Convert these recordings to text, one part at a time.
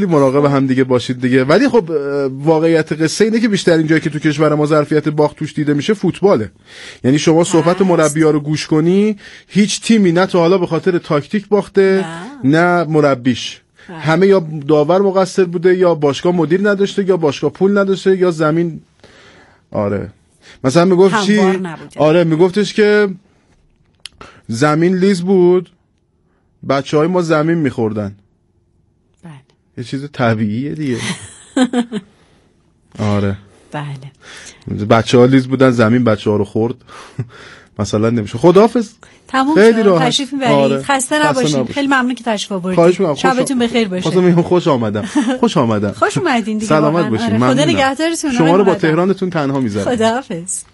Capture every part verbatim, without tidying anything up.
مراقب هم دیگه باشید دیگه. ولی خب واقعیت قصه اینه که بیشتر این جایی که تو کشور ما ظرفیت باخت توش دیده میشه فوتباله. یعنی شما صحبت مربی‌ها رو گوش کنی، هیچ تیمی نه تا حالا به خاطر تاکتیک باخته نه مربیش. همه یا داور مقصر بوده، یا باشگاه مدیر نداشته، یا باشگاه پول نداشته، یا زمین. آره مثلا میگفت چی؟ آره میگفتش که زمین لیز بود، بچهای ما زمین میخوردن. بله. یه چیز طبیعیه دیگه. آره بله. بچه ها لیز بودن، زمین بچه ها رو خورد. مثلا نمیشه. خداحافظ. تموم خیلی شد. تشریف میبرید. آره. خسته نباشید. خیلی ممنون که تشریف آوردید. شبتون بخیر باشه. خواستم خوش آمدم. خوش آمدم. خوش اومدین دیگه. سلامت باشین. آره. خدا نگهدارتون. شما رو با تهرانتون تنها میذارم. خداحافظ.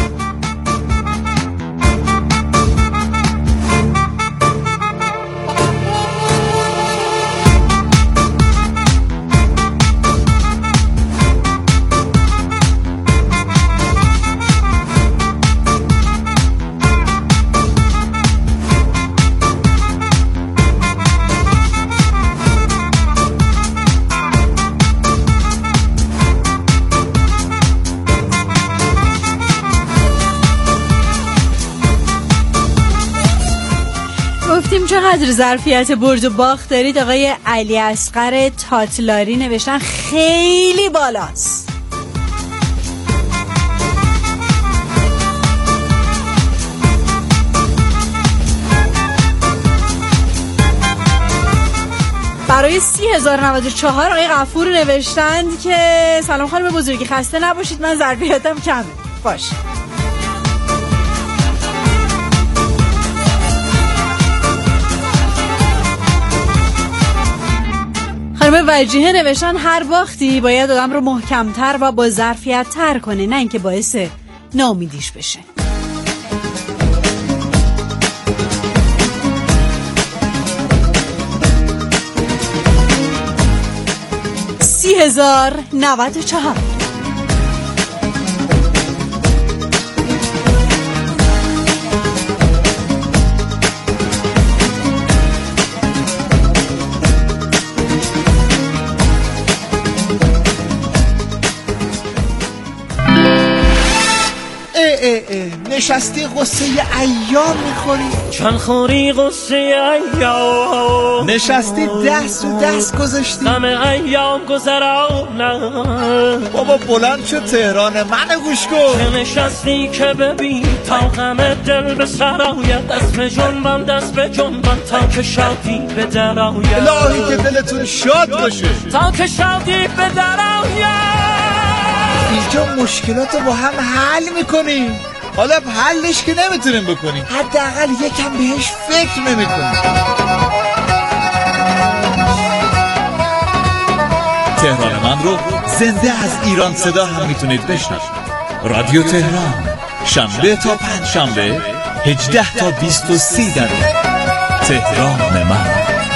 چقدر ظرفیت برد و باخت دارید؟ آقای علی اصغر تاتلاری نوشتن خیلی بالاست. برای سی هزار و نود و چهار آقای غفور نوشتند که سلام خانم بزرگی، خسته نباشید، من ظرفیتم کمه. باشه. خانم وجیه نوشتن هر باختی باید آدم رو محکمتر و با ظرفیت تر کنه، نه اینکه باعث ناامیدیش بشه. سی هزار نود و چهار نشستی قصه ایام میخوری، چند خوری قصه ایام، نشستی دست و دست گذاشتی همه ایام گذرانم. بابا بلند شو تهران من گوش کن. نشستی که ببین تا همه دل به سر آید، دست به جنبم دست به جنبم تا که شادی به در آید. الهی که دلتون شاد باشه تا که شادی به در آید. اینجا مشکلاتو با هم حل میکنیم، حالا حلش که نمیتونیم بکنیم، حداقل یکم بهش فکر نمیکنیم. تهران من رو زنده از ایران صدا هم میتونید بشنوید. رادیو تهران شنبه تا پنج شنبه هجده تا بیست و سی دقیقه. تهران من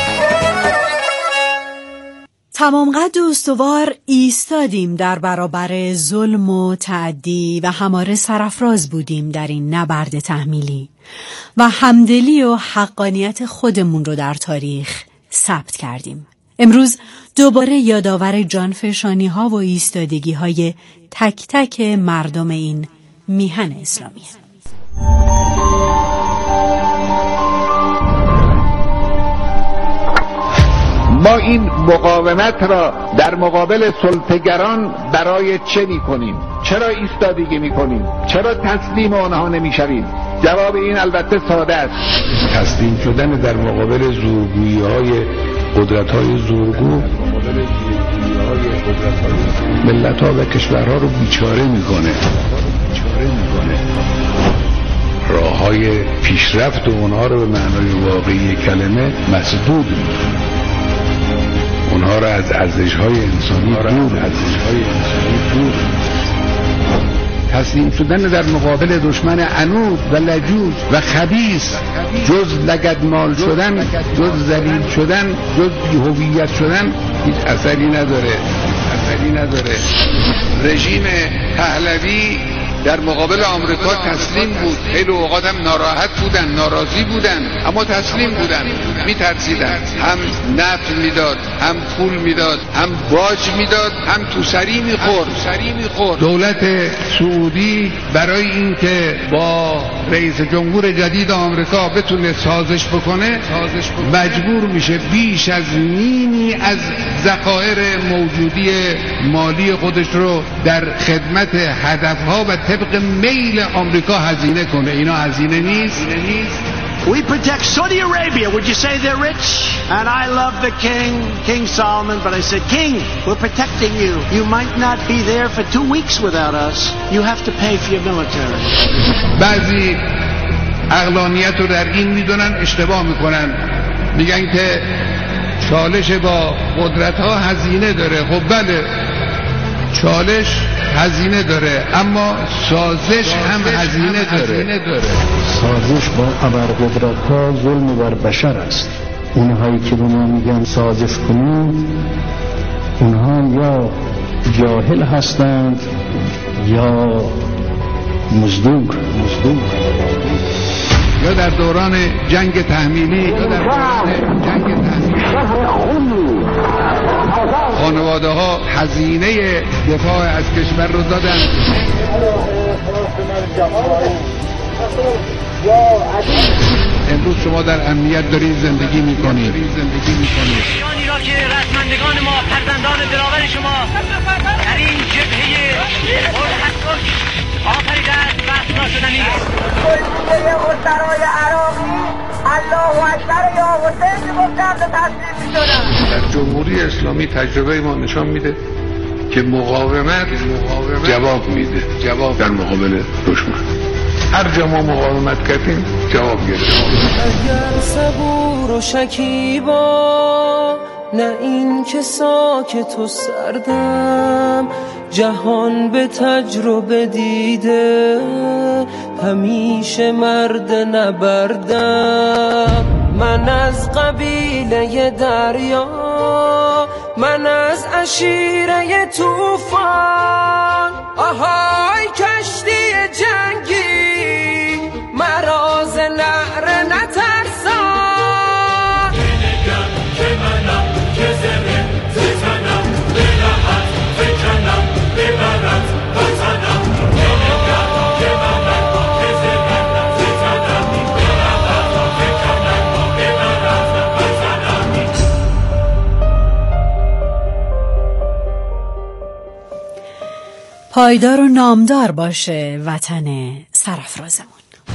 تمام قد و استوار ایستادیم در برابر ظلم و تعدی و هماره سرافراز بودیم در این نبرد تحمیلی و همدلی و حقانیت خودمون رو در تاریخ ثبت کردیم. امروز دوباره یادآور جانفشانی ها و ایستادگی های تک تک مردم این میهن اسلامی. ما این مقاومت را در مقابل سلطه‌گران برای چه می‌کنیم؟ چرا ایستادگی می‌کنیم؟ چرا تسلیم آنها نمی‌شویم؟ جواب این البته ساده است. تسلیم شدن در مقابل زورگویی‌های قدرت‌های زورگو ملت‌ها و کشورها رو بیچاره می‌کنه. بیچاره می‌کنه. راه‌های پیشرفت اونها رو به معنای واقعی کلمه مسدود می‌کنه. اونها را از ارزش‌های انسانی دور ارزش‌های انسانی دور تسلیم شدن در مقابل دشمن عنود و لجوج و خبیث، جز لگدمال شدن، جز ذلیل شدن، جز بی‌هویت شدن هیچ اثری نداره. اثری نداره. رژیم پهلوی در مقابل آمریکا تسلیم بود. خیلی اوقات هم ناراحت بودن، ناراضی بودن، اما تسلیم بودن، میترسیدن. هم نفت میداد، هم پول میداد، هم باج میداد، هم تو سری میخورد سری میخورد دولت سعودی برای اینکه با رئیس جمهور جدید آمریکا بتونه سازش بکنه سازش بکنه مجبور میشه بیش از نیمی از ذخایر موجودی مالی خودش رو در خدمت هدفها و طبق میل آمریکا هزینه کنه. اینا هزینه نیست. We protect Saudi Arabia. Would you say they're rich? And I love the king, King Solomon, but I said, King, we're protecting you. You might not be there for two weeks without us. You have to pay for your military. بعضی عقلانیت رو در این میدونن، اشتباه میکنن، میگن که چالش با قدرت ها هزینه داره. خب بله، چالش هزینه داره، اما سازش هم هزینه داره. داره سازش با ابرقدرت ها ظلم بر بشر است. اونهایی که به ما میگن سازش کنید، اونها یا جاهل هستند یا مزدور مزدور یا در دوران جنگ تحمیلی یا در دوران جنگ تحمیلی خانواده ها هزینه دفاع از کشور رو دادن. امروز شما در امنیت دارید زندگی میکنید زندگی میکنید ایرانی را که رسمندگان ما، فرزندان دلاور شما در این جبهه پرحساس آفریده است و اسنا شدنی کلیه مسترای عراقی الله اکبر یا حسین گفتم به تصدیق می‌شدن. در جمهوری اسلامی تجربه ما نشان میده که مقاومت جواب میده، جواب در مقابل دشمن. هر جا ما مقاومت کردیم جواب گرفتیم. اگر صبور و شکیبا، نه این که ساکت و سردم، جهان به تجربه دیده همیشه مرد نبردم. من از قبیله دریا، من از عشیره توفان، آهای کشتی جنگی مراز نعره نترسان. بنگم که منم که زمین زتنم به لحت فکنم ببرد وطنم. بنگم که منم که زمین زتنم به لحت فکنم ببرد وطنم. پایدار و نامدار باشه وطن سرافرازمون.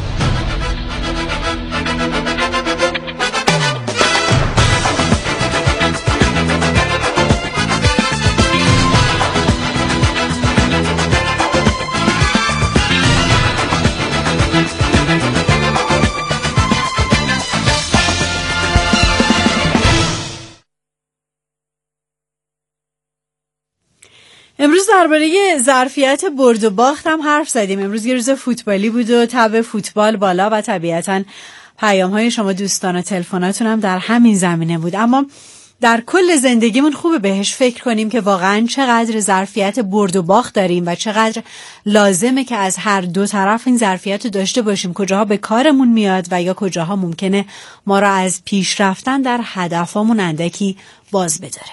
امروز درباره ظرفیت برد و باخت هم حرف زدیم. امروز یه روز فوتبالی بود و تب فوتبال بالا و طبیعتاً پیام‌های شما دوستان و تلفناتون هم در همین زمینه بود. اما در کل زندگیمون خوبه بهش فکر کنیم که واقعاً چقدر ظرفیت برد و باخت داریم و چقدر لازمه که از هر دو طرف این ظرفیت رو داشته باشیم. کجاها به کارمون میاد و یا کجاها ممکنه ما را از پیش رفتن در هدفامون اندکی باز بداره.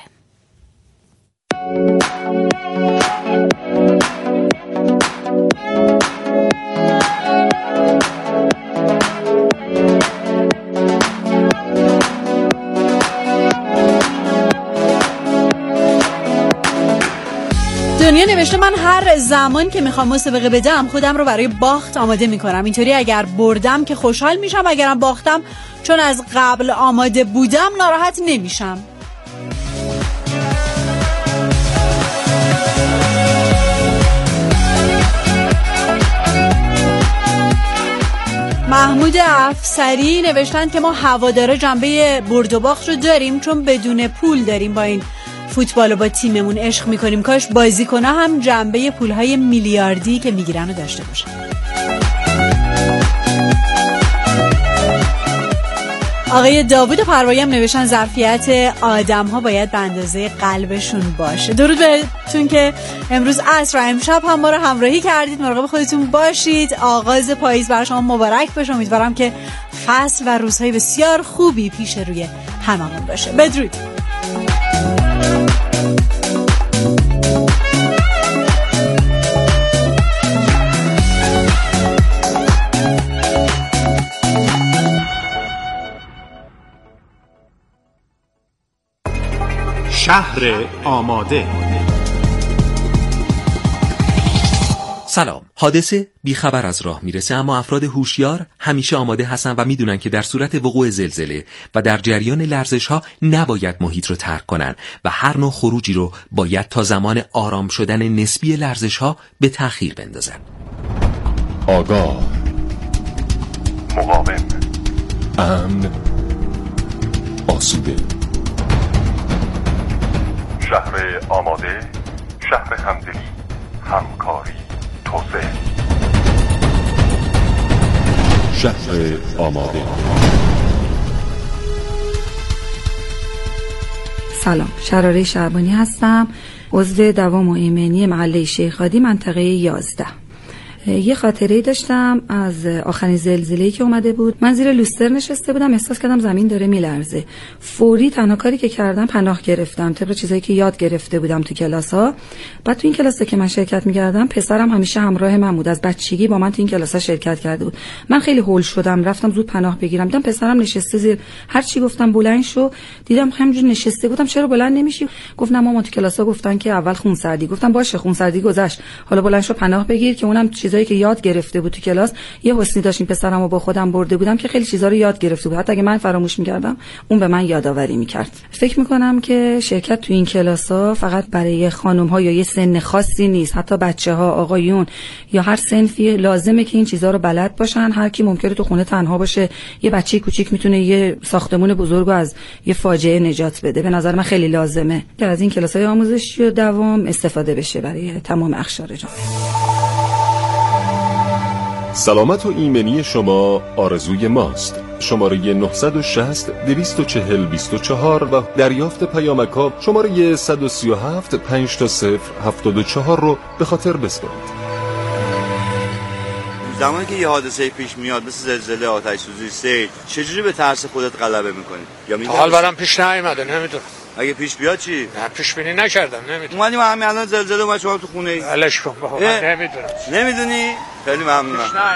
دنیا نوشته من هر زمان که میخوام مسابقه بدم خودم رو برای باخت آماده میکنم. اینطوری اگر بردم که خوشحال میشم، اگرم باختم چون از قبل آماده بودم ناراحت نمیشم. محمود افسری نوشتن که ما هوادارا جنبه برد و باخت رو داریم چون بدون پول داریم با این فوتبال و با تیممون عشق میکنیم. کاش بازیکن‌ها هم جنبه پولهای میلیاردی که میگیرن رو داشته باشن. آقای داوود پروایی هم نوشتن ظرفیت آدم ها باید به اندازه قلبشون باشه. درود بهتون که امروز عصر و امشب هم ما رو همراهی کردید. مراقب خودتون باشید. آغاز پاییز برای شما مبارک باشه. امیدوارم که فصل و روزهای بسیار خوبی پیش روی هممون باشه. بدرود. شهر آماده. سلام. حادثه بیخبر از راه میرسه، اما افراد هوشیار همیشه آماده هستن و میدونن که در صورت وقوع زلزله و در جریان لرزش ها نباید محیط رو ترک کنن و هر نوع خروجی رو باید تا زمان آرام شدن نسبی لرزش ها به تأخیر بندازن. آگاه، مقاوم، امن، آسوده. شهر آماده، شهر همدلی، همکاری، توسعه. شهر آماده. سلام، شراره شعبانی هستم، عضو دوام و ایمنی محله شیخ خادی منطقه یازده. یه خاطره داشتم از آخرین زلزله‌ای که اومده بود. من زیر لوستر نشسته بودم، احساس کردم زمین داره میلرزه. فوری تنها کاری که کردم پناه گرفتم طبق چیزایی که یاد گرفته بودم تو کلاس‌ها. بعد تو این کلاس‌ها که من شرکت می‌کردم پسرم همیشه همراه من بود، از بچگی با من تو این کلاس‌ها شرکت کرده بود. من خیلی هول شدم، رفتم زود پناه بگیرم. دیدم پسرم نشسته زیر، هر چی گفتم بلند شو، دیدم همینجوری نشسته. گفتم چرا بلند نمیشی؟ گفتم مامان تو کلاس‌ها گفتن که اول خونسردی. گفتم باشه خونسردی گذشت، حالا بلند شو پناه بگیر. که اونم چیزایی که یاد گرفته بود تو کلاس. یه حسنی داشتیم پسرمو با خودم برده بودم که خیلی چیزا رو یاد گرفته بود، حتی اگه من فراموش می‌کردم اون به من یادآوری می‌کرد. فکر می‌کنم که شرکت تو این کلاس‌ها فقط برای خانم‌ها یا یه سن خاصی نیست، حتی بچه‌ها، آقایون یا هر صنفی لازمه که این چیزا رو بلد باشن. هر کی ممکنه تو خونه تنها باشه، یه بچه کوچیک میتونه یه ساختمون بزرگو از یه فاجعه نجات بده. به نظر من خیلی لازمه که از این کلاس‌های آموزشی و دوام استفاده بشه برای تمام اقشار جامعه. سلامت و ایمنی شما آرزوی ماست. شماره نه شش صفر دو چهار صفر دو چهار و دریافت پیامک‌ها شماره صد و سی و هفت پنج تا صفر هفتاد و چهار رو به خاطر بسپارید. زمانی که یه حادثه پیش میاد مثل زلزله، آتش سوزی، سیل، چجوری به ترس خودت غلبه میکنی؟ یا میگی حال برام پیش نیومده، نمیدونم. اگه پیش بیاد چی؟ نه پیش بینی نکردم، نمیدونم. اومدیم همین الان زلزله اومد شما تو خونه ای. علش کن بابا، نمیدونم. نمیدونی؟ خیلی ممنونم.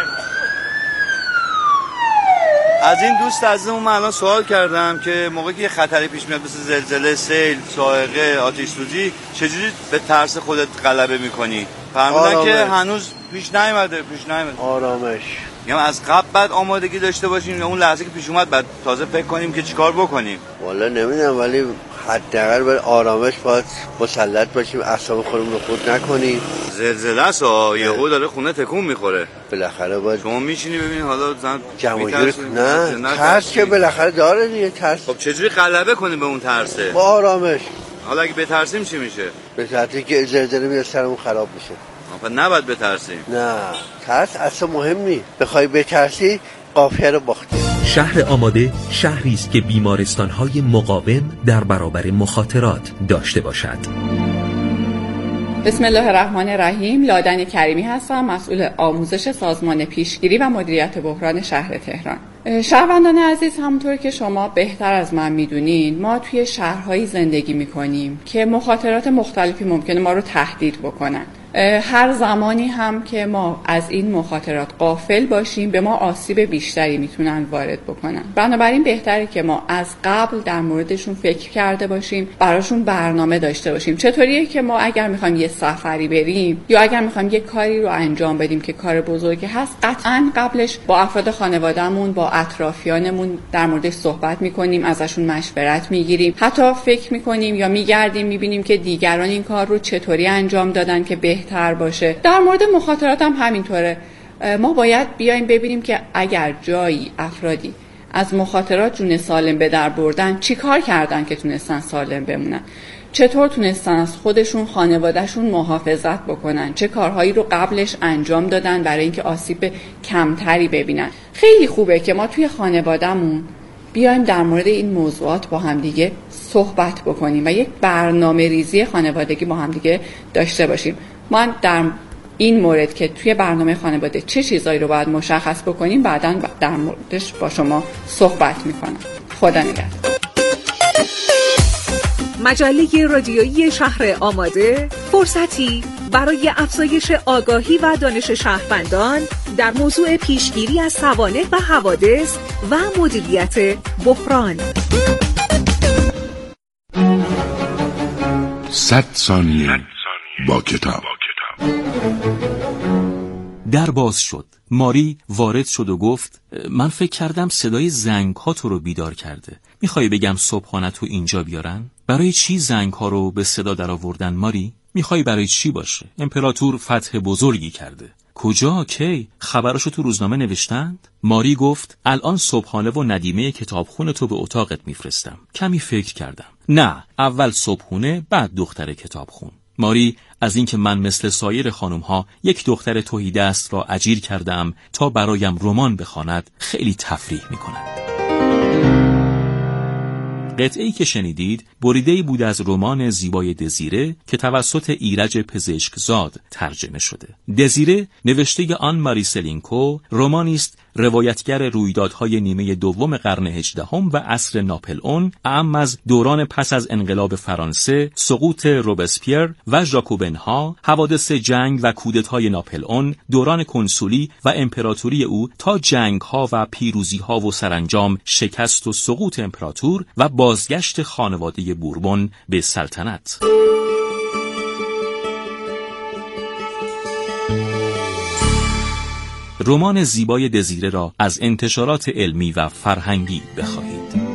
از این دوست عزیزمون من الان سوال کردم که موقعی که یه خطری پیش میاد مثل زلزله، سیل، صاعقه، آتش سوزی، چجوری به ترس خودت غلبه میکنی؟ فهمیدن که هنوز پیش نیومده، پیش نیومده. آرامش. یعنی از قبل بعد آمادگی داشته باشیم یا اون لحظه که پیش اومد بعد تازه فکر کنیم که چیکار بکنیم؟ والا نمیدونم، ولی حداقل باید آرامش باید مسلط باشیم، اعصاب خودمون رو خورد نکنیم. زلزله است ها، یهو داره خونه تکون میخوره. بالاخره باید شما میشینی ببین حالا زن جمع‌جور نه ترس که بالاخره داره دیگه ترس. خب چجوری غلبه کنیم به اون ترسه؟ با آرامش. حالا اگه بترسیم چی میشه؟ بترسیم که زلزله میاد سرمون خراب میشه. آخه نباید بترسیم. نه ترس اصلا مهم نیست، بخوای بترسی قافیه رو باختی. شهر آماده شهری است که بیمارستان‌های مقاوم در برابر مخاطرات داشته باشد. بسم الله الرحمن الرحیم. لادن کریمی هستم، مسئول آموزش سازمان پیشگیری و مدیریت بحران شهر تهران. شهروندان عزیز، همونطور که شما بهتر از من میدونین ما توی شهرهایی زندگی میکنیم که مخاطرات مختلفی ممکنه ما رو تهدید بکنن. هر زمانی هم که ما از این مخاطرات غافل باشیم به ما آسیب بیشتری میتونن وارد بکنن. بنابراین بهتره که ما از قبل در موردشون فکر کرده باشیم، براشون برنامه داشته باشیم. چطوریه که ما اگر میخوایم یه سفری بریم یا اگر میخوایم یه کاری رو انجام بدیم که کار بزرگی هست، قطعاً قبلش با افراد خانوادهمون، با اطرافیانمون در موردش صحبت میکنیم، ازشون مشورت میگیریم، حتی فکر میکنیم یا میگردیم میبینیم که دیگران این کار رو چطوری انجام دادن که بهتر باشه. در مورد مخاطرات هم همینطوره. ما باید بیایم ببینیم که اگر جایی افرادی از مخاطرات جون سالم به در بردن، چی کار کردن که تونستن سالم بمونن، چطور تونستن از خودشون، خانوادهشون محافظت بکنن، چه کارهایی رو قبلش انجام دادن برای اینکه آسیب کمتری ببینن. خیلی خوبه که ما توی خانوادهمون بیایم در مورد این موضوعات با هم دیگه صحبت بکنیم و یک برنامه ریزی خانوادگی با هم دیگه داشته باشیم. من در این مورد که توی برنامه خانواده چه چیزایی رو باید مشخص بکنیم بعداً در موردش با شما صحبت میکنم. خدا نگهدار. مجله رادیویی شهر آماده، فرصتی برای افزایش آگاهی و دانش شهروندان در موضوع پیشگیری از سوانح و حوادث و مدیریت بحران. صد ثانیه با کتاب. در باز شد. ماری وارد شد و گفت من فکر کردم صدای زنگ ها تو رو بیدار کرده. میخوای بگم صبحانه تو اینجا بیارن؟ برای چی زنگ ها رو به صدا در آوردن ماری؟ میخوای برای چی باشه؟ امپراتور فتح بزرگی کرده. کجا؟ کی؟ خبراشو تو روزنامه نوشتند؟ ماری گفت الان صبحانه و ندیمه کتابخونه تو به اتاقت میفرستم. کمی فکر کردم. نه، اول صبحونه بعد دختر کتابخون. ماری از اینکه من مثل سایر خانم‌ها یک دختر تهیدست را اجیر کردم تا برایم رمان بخواند خیلی تفریح می‌کند. قطعه‌ای که شنیدید بریده‌ای بود از رمان زیبای دزیره که توسط ایرج پزشکزاد ترجمه شده. دزیره نوشته آن ماری سلینکو رمانی است روایتگر رویدادهای نیمه دوم قرن هجدهم و عصر ناپلئون، اعم از دوران پس از انقلاب فرانسه، سقوط روبسپیر و ژاکوبنها، حوادث جنگ و کودتای ناپلئون، دوران کنسولی و امپراتوری او تا جنگ‌ها و پیروزی‌ها و سرانجام شکست و سقوط امپراتور و بازگشت خانواده بوربون به سلطنت. رمان زیبای دزیره را از انتشارات علمی و فرهنگی بخواهید.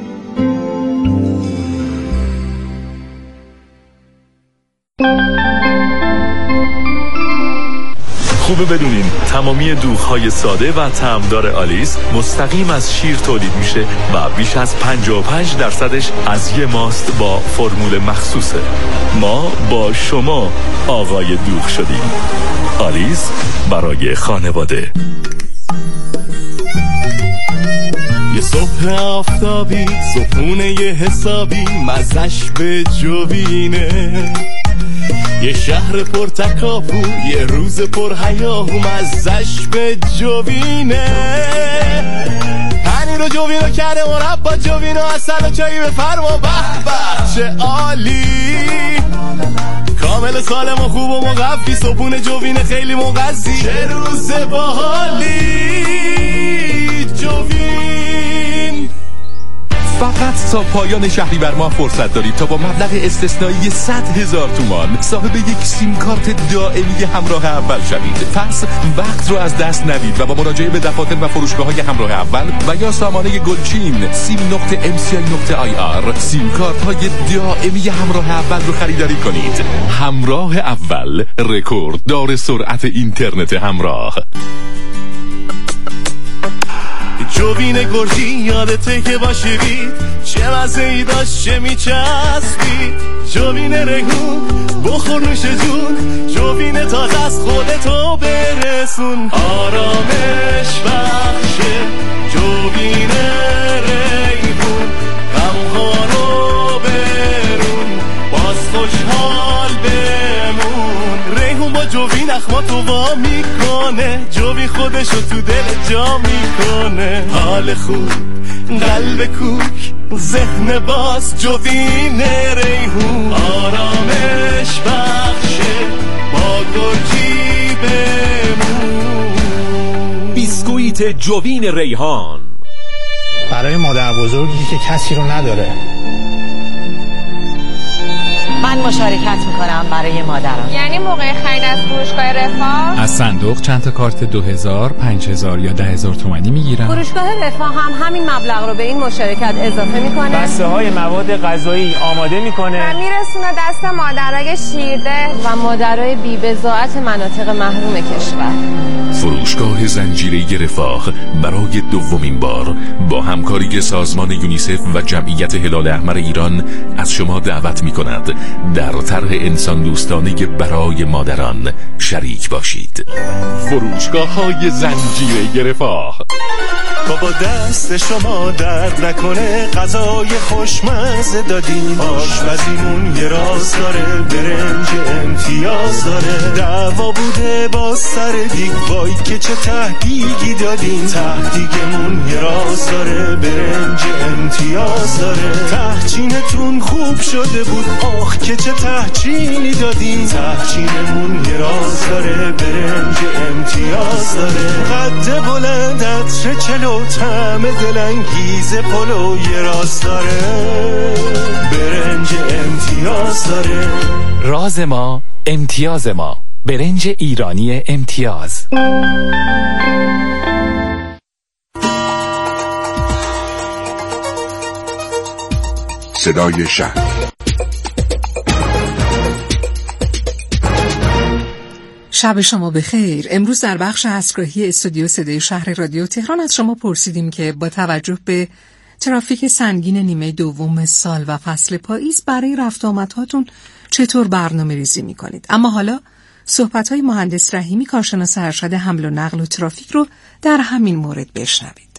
خوبه بدونین تمامی دوغ‌های ساده و طعمدار آلیس مستقیم از شیر تولید میشه و بیش از پنجاه و پنج درصدش از یه ماست با فرمول مخصوصه. ما با شما آقای دوغ شدیم. آلیس برای خانواده. یه صبح آفتابی صبحونه یه حسابی مزش به جوینه، یه شهر پر تکاپو یه روز پر هیاهو مزش به جوینه، پنیر و جوینو کرده مربا جوینو اصل و چایی بفرما به به چه عالی، کامل سالم و خوب و مقفی صبحونه جوینه خیلی مغذی، چه روز باحالی جوین. فقط تا پایان شهریور ماه فرصت دارید تا با مبلغ استثنایی صد هزار تومان صاحب یک سیم کارت دائمی همراه اول شوید. پس وقت رو از دست ندید و با مراجعه به دفاتر و فروشگاه‌های همراه اول و یا سامانه گلچین سیم نقطه ام سی آی نقطه آی آر سیم کارت های دائمی همراه اول رو خریداری کنید. همراه اول، رکورد دار سرعت اینترنت همراه. جوین گرجی یادته که باشیدید چه مزه ای داشت چه میچسبید، جوین ریحون بخور نوش جون، جوین تازه از خودتو برسون، آرامش بخشه جوین ریحون، غمها رو برون باز خوشحال بمون، ریحون با جوین اخماتو وا میکنه، جوین خودشو تو دل جا میکنه، حال خوب قلب کوک ذهن باز جوین ریحون، آرامش بخشه با گرجی بمون. بیسکویت جوین ریحان برای مادر بزرگی که کسی رو نداره. من مشارکت میکنم برای مادرم. یعنی موقع خرید از فروشگاه رفاه از صندوق چند تا کارت دو هزار، پنج هزار یا ده هزار تومانی میگیرم. فروشگاه رفاه هم همین مبلغ رو به این مشارکت اضافه میکنه. بسته های مواد غذایی آماده میکنه و میرسونه دست مادرای شیرده و مادرای بی‌بضاعت مناطق محروم کشور. فروشگاه زنجیره رفاه برای دومین بار با همکاری سازمان یونیسف و جمعیت هلال احمر ایران از شما دعوت میکند در طرح انسان دوستانه برای مادران شریک باشید. فروشگاه های زنجیره رفاه. بابا دست شما درد نکنه، غذای خوشمزه دادین، آشپزیمون یه راز داره، برنج امتیاز داره، دعوا بوده با سر دیگ، وای که چه تهدیگی دادین، تهدیگمون یه راز داره، برنج امتیاز داره، تهچینتون خوب شده بود، آخ که چه تهچینی دادین، تهچینمون یه راز داره، برنج امتیاز داره، قد بلند عطر چلو، طعم دلانگیز پلو یه راز داره، برنج امتیاز داره. راز ما امتیاز ما، برنج ایرانی امتیاز. صدای شهر. شب شما بخیر. امروز در بخش عصرگاهی استودیو صدای شهر رادیو تهران از شما پرسیدیم که با توجه به ترافیک سنگین نیمه دوم سال و فصل پاییز برای رفت آمدهاتون چطور برنامه ریزی می کنید. اما حالا صحبت‌های مهندس رحیمی، کارشناس ارشد حمل و نقل و ترافیک رو در همین مورد بشنوید.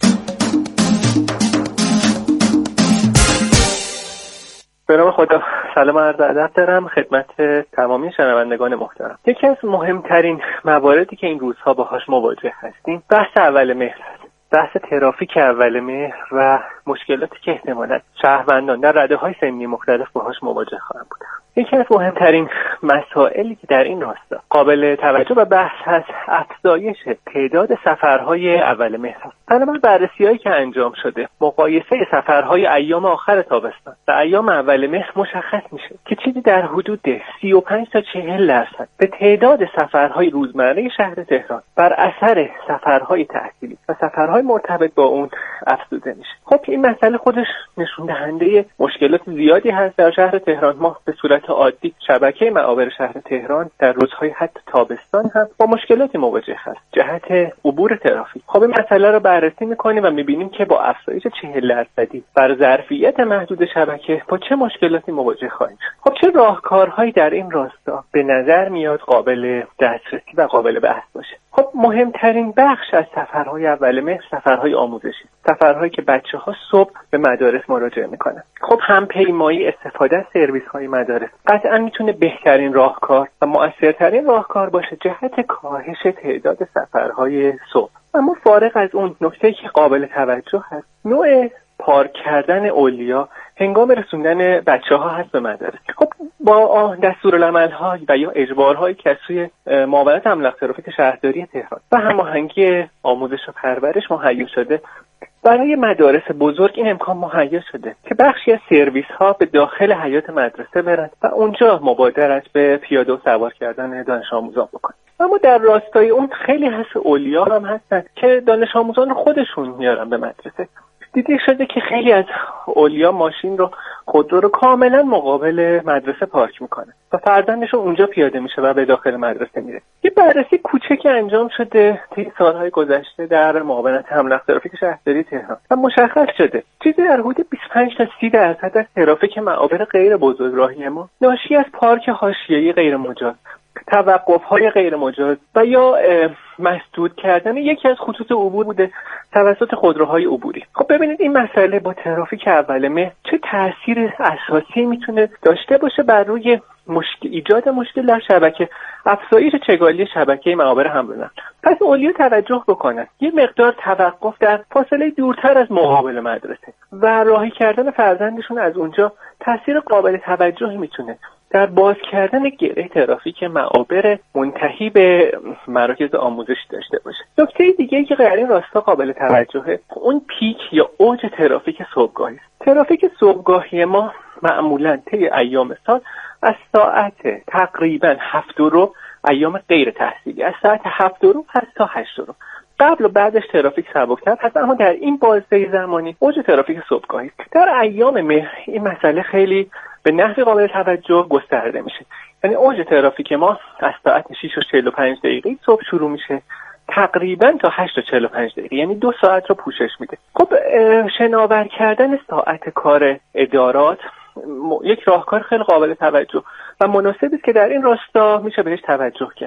به نام خدا، سلام عرض ادب دارم خدمت تمامی شنوندگان محترم. یکی از مهمترین مواردی که این روزها باهاش مواجه هستیم بحث اول مهر است. بحث ترافیک اول مهر و مشکلاتی که احتمالاً شهروندان در رده‌های سنی مختلف باهاش مواجه خواهند بود. یکی از مهمترین مسائلی که در این راستا قابل توجه و بحث هست، افزایش تعداد سفرهای اول مهر است. بنابر بررسی‌هایی که انجام شده، مقایسه سفرهای ایام آخر تابستان و ایام اول مهر مشخص میشه که چیزی در حدود سی و پنج تا چهل درصد به تعداد سفرهای روزمره شهر تهران بر اثر سفرهای تحصیلی و سفرهای مرتبط با اون افزوده میشه. خب این مسئله خودش نشون دهنده مشکلات زیادی هست در شهر تهران. ما به صورت عادی شبکه معابر شهر تهران در روزهای حتی تابستان هم با مشکلاتی مواجه هست جهت عبور ترافیک. خب این مسئله رو بررسی میکنیم و میبینیم که با افزایش چهل درصدی بر ظرفیت محدود شبکه با چه مشکلاتی مواجه خواهیم شد. خب چه راهکارهایی در این راستا به نظر میاد قابل دسترسی و قابل بحث باشه؟ خب مهمترین بخش از سفرهای اول مهر سفرهای آموزشی، سفرهایی که بچه‌ها صبح به مدارس مراجعه میکنن. خب همپیمایی، استفاده از سرویس‌های مدارس قطعا میتونه بهترین راهکار و مؤثرترین راهکار باشه جهت کاهش تعداد سفرهای صبح. اما فارغ از اون، نکته‌ای که قابل توجه هست نوع پارک کردن اولیا هنگام رسوندن بچه‌ها هست به مدارس. خب با دستورالعمل‌ها و یا اجبارهایی که از سوی معاونت املاک ترافیک شهرداری تهران و هماهنگی آموزش و پرورش مهیا شده، برای مدارس بزرگ این امکان مهیا شده که بخشی از سرویس‌ها به داخل حیاط مدرسه برند و اونجا مبادرت به پیاده و سوار کردن دانش آموزان بکنند. اما در راستای اون خیلی هست اولیا هم هستن که دانش آموزان رو خودشون میارن به مدرسه. دیده شده که خیلی از اولیا ماشین رو، خودرو رو کاملا مقابل مدرسه پارک میکنه و فرزندشون اونجا پیاده میشه و به داخل مدرسه میره. یه بررسی کوچکی انجام شده طی سالهای گذشته در معاونت املاک ترافیک شهرداری تهران و مشخص شده چیزی در حدود بیست و پنج تا سی درصد از ترافیک معابر غیر بزرگراهی ما ناشی از پارک حاشیه‌ای غیر مجاز، توقف‌های غیر مجاز و یا مسدود کردن یکی از خطوط عبور بوده توسط خودروهای عبوری. خب ببینید این مسئله با ترافیک اول مهر چه تأثیر اساسی میتونه داشته باشه بر روی مشکل ایجاد مشکل در شبکه، افزایش چگالی شبکه معابر حمل و نقل. پس اولیا توجه بکنن یه مقدار توقف در فاصله دورتر از مقابل مدرسه و راهی کردن فرزندشون از اونجا تأثیر قابل توجهی میتونه در باز کردن گره ترافیک معابر منتهی به مراکز آموزشی داشته باشه. نکته دیگه‌ای که در این راستا قابل توجهه اون پیک یا اوج ترافیک صبحگاهی است. ترافیک صبحگاهی ما معمولاً طی ایام سال از ساعت تقریباً هفت و ربع ایام غیر تحصیلی از ساعت هفت و ربع تا هشت و ربع قبل و بعدش ترافیک سبکتر هست، اما در این بازه زمانی اوج ترافیک صبحگاهی است. در ایام مهر این مسئله خیلی به نحو قابل توجه گسترده میشه. یعنی اوج ترافیک ما از ساعت شش و چهل و پنج دقیقه صبح شروع میشه تقریبا تا هشت و چهل و پنج دقیقه، یعنی دو ساعت رو پوشش میده. خب شناور کردن ساعت کار ادارات یک راهکار خیلی قابل توجه و مناسبی است که در این راستا میشه بهش توجه کرد.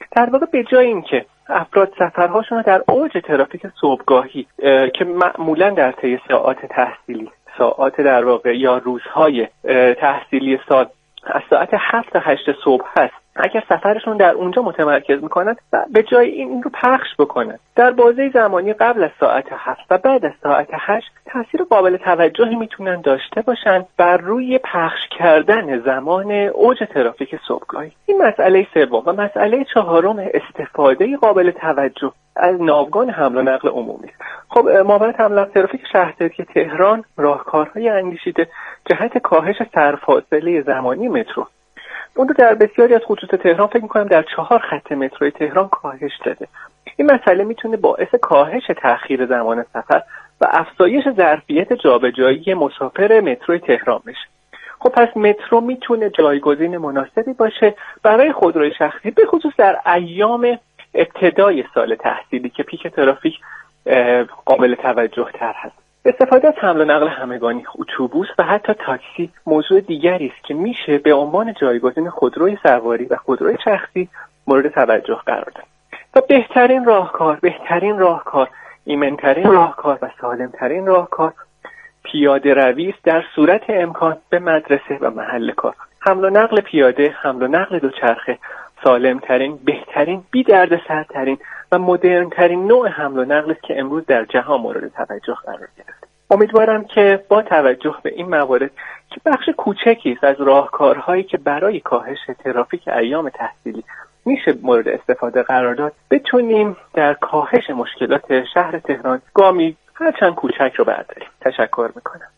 در واقع به جای اینکه افراد سفرهاشون رو در اوج ترافیک صبحگاهی که معمولا در طی ساعات تحصیلی، ساعات در واقع یا روزهای تحصیلی سال از ساعت هفت تا هشت صبح هست، اگر سفرشون در اونجا متمرکز میکنن و به جای این این رو پخش بکنن در بازه زمانی قبل از ساعت هفت و بعد از ساعت هشت، تاثیر قابل توجهی میتونن داشته باشن بر روی پخش کردن زمان اوج ترافیک صبحگاهی. این مسئله سوم. و مسئله چهارم، استفاده قابل توجه از ناوگان حمل و نقل عمومی. خب مامورات حمل و نقل ترافیک شهرداری تهران راهکارهای اندیشیده جهت کاهش سرفاصله زمانی مترو اون رو در بسیاری از خطوط تهران، فکر می‌کنم در چهار خط متروی تهران کاهش داده. این مسئله میتونه باعث کاهش تأخیر زمان سفر و افزایش ظرفیت جابجایی مسافر متروی تهران بشه. خب پس مترو میتونه جایگزین مناسبی باشه برای خودروی شخصی، به خصوص در ایام ابتدای سال تحصیلی که پیک ترافیک قابل توجه تر هست. استفاده از حمل و نقل همگانی، اتوبوس و حتی تاکسی موضوع دیگری است که میشه به عنوان جایگزین خودروی سواری و خودروی شخصی مورد توجه قرار داد. و بهترین راهکار، بهترین راهکار، ایمن‌ترین راهکار و سالم‌ترین راهکار پیاده روی است در صورت امکان به مدرسه و محل کار. حمل و نقل پیاده، حمل و نقل دوچرخه سالم‌ترین، بهترین، بی دردسرترین و مدرن‌ترین نوع حمل و نقل است که امروز در جهان مورد توجه قرار گرفته. امیدوارم که با توجه به این موارد که بخش کوچکی است از راهکارهایی که برای کاهش ترافیک ایام تحصیلی میشه مورد استفاده قرار داد، بتونیم در کاهش مشکلات شهر تهران گامی هرچند کوچک رو برداریم. تشکر میکنم.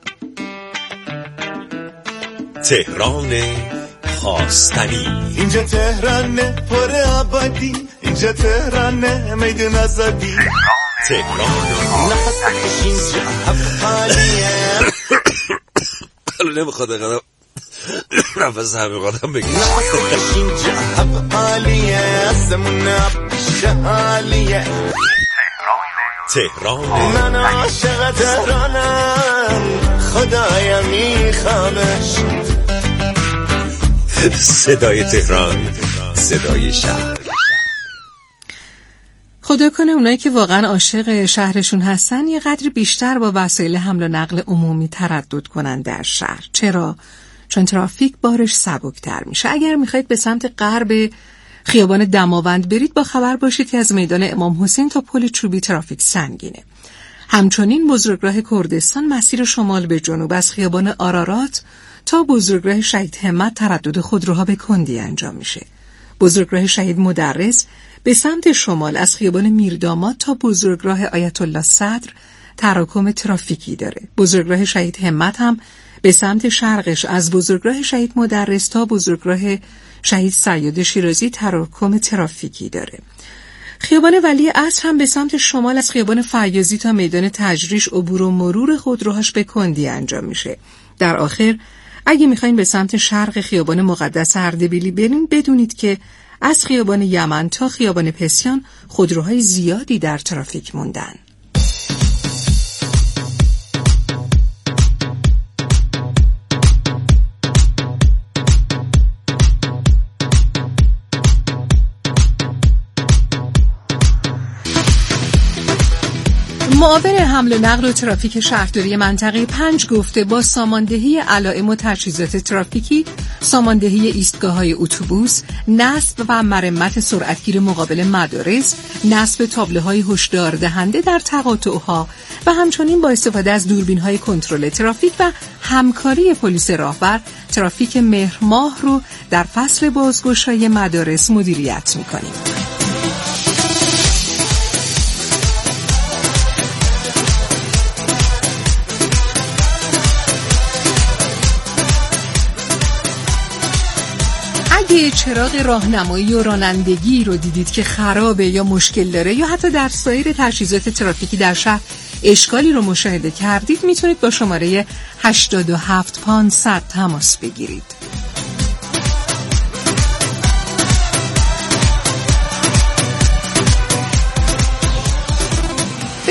تهران خواستنی. اینجا تهران پر آبادی، اینجا تهران میدون آزادی، تهران نفس اینجا حالیه. حالا نمیخواد اقدام نفس همه قدم بگیش. نفس اینجا حالیه، آسمون آبش حالیه. تهران من عاشق تهرانم، خدایا میخوامش. صدای تهران، صدای شهر. خدا کنه اونایی که واقعا عاشق شهرشون هستن یه قدر بیشتر با وسایل حمل و نقل عمومی تردد کنن در شهر. چرا؟ چون ترافیک بارش سبکتر میشه. اگر میخواید به سمت غرب خیابان دماوند برید، با خبر باشید که از میدان امام حسین تا پل چوبی ترافیک سنگینه. همچنین بزرگراه کردستان مسیر شمال به جنوب از خیابان آرارات تا بزرگراه شهید همت تردد خودروها به کندی انجام میشه. بزرگراه شهید مدرس به سمت شمال از خیابان میرداماد تا بزرگراه آیت الله صدر تراکم ترافیکی داره. بزرگراه شهید همت هم به سمت شرقش از بزرگراه شهید مدرس تا بزرگراه شهید سیاد شیرازی تراکم ترافیکی داره. خیابان ولی عصر هم به سمت شمال از خیابان فیاضی تا میدان تجریش عبور و مرور خودروهاش به کندی انجام میشه. در آخر اگه میخواین به سمت شرق خیابان مقدس اردبیلی برین، بدونید که از خیابان یمن تا خیابان پسیان خودروهای زیادی در ترافیک موندن. معاون حمل و نقل و ترافیک شهرداری منطقه پنج گفته با ساماندهی علائم و تجهیزات ترافیکی، ساماندهی ایستگاه‌های اتوبوس، نصب و مرمت سرعتگیر مقابل مدارس، نصب تابلوهای هشدار دهنده در تقاطع‌ها و همچنین با استفاده از دوربین‌های کنترل ترافیک و همکاری پلیس راهبر، ترافیک مهر ماه رو در فصل بازگشایی مدارس مدیریت می‌کنیم. اگه چراغ راهنمایی و رانندگی رو دیدید که خرابه یا مشکل داره یا حتی در سایر تجهیزات ترافیکی در شهر اشکالی رو مشاهده کردید، میتونید با شماره هشتاد و هفت پانصد تماس بگیرید.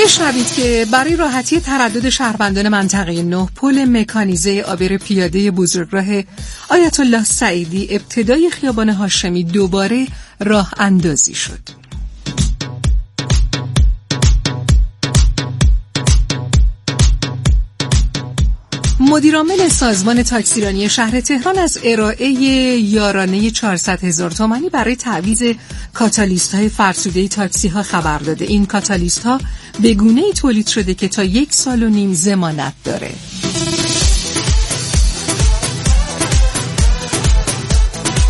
بشنوید که برای راحتی تردد شهروندان منطقه نه پل مکانیزه عابر پیاده بزرگراه آیت الله سعیدی ابتدای خیابان هاشمی دوباره راه اندازی شد. مدیرعامل سازمان تاکسیرانی شهر تهران از ارائه یارانه چهارصد هزار تومانی برای تعویض کاتالیست های فرسوده تاکسی ها خبر داده. این کاتالیست ها به گونه‌ای تولید شده که تا یک سال و نیم ضمانت داره.